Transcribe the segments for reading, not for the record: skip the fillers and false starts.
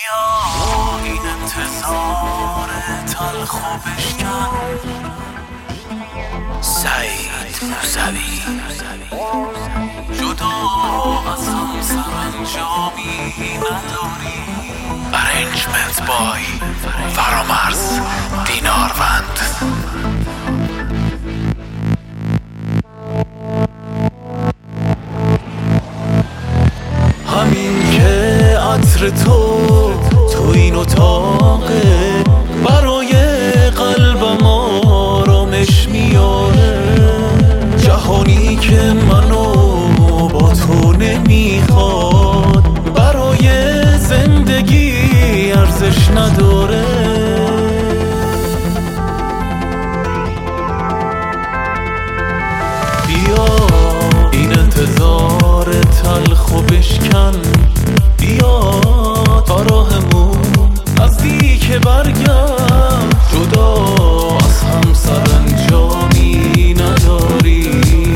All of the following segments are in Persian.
بیا این انتظار تلخ و بشکن. سعید موسوی جدا از هم سرانجامی نداری. ارنجمنت بای فرامرز دیناروند. همین که عطر تو این اتاقه برای قلبم آرامش میاره. جهانی که منو با تو نمیخواد برای زندگی ارزش نداره. بیا این انتظار تلخ و بشکن. بیا تا راهمون نزدیک برگرد. جدا از هم سرانجامی نداری.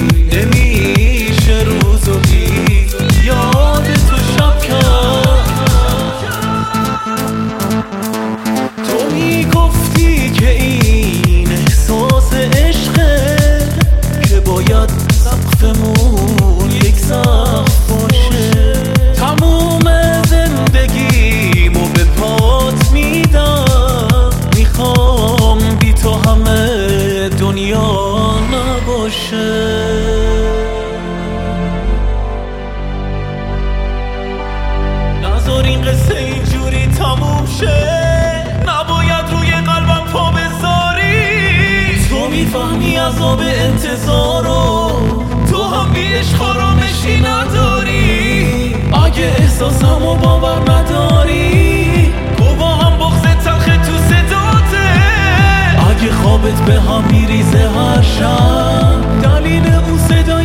نمیشه روز و دید یاد تو شب کرد. تو میگفتی که این احساس عشقه که باید سقفمون یک سقف باشه. تموم زندگیمو به پات میدم. میخوام بی تو همه دنیا نباشه. نذار این قصه اینجوری تموم شه. نباید روی قلبم پا بذاری. تو میفهمی عذاب انتظارو. تو هم بی عشق آرامشی نداری. اگه احساسمو باور نداری تو با هم بغض تلخ تو صداته. اگه خوابت به هم میریزه هر شب دلیل اون صدا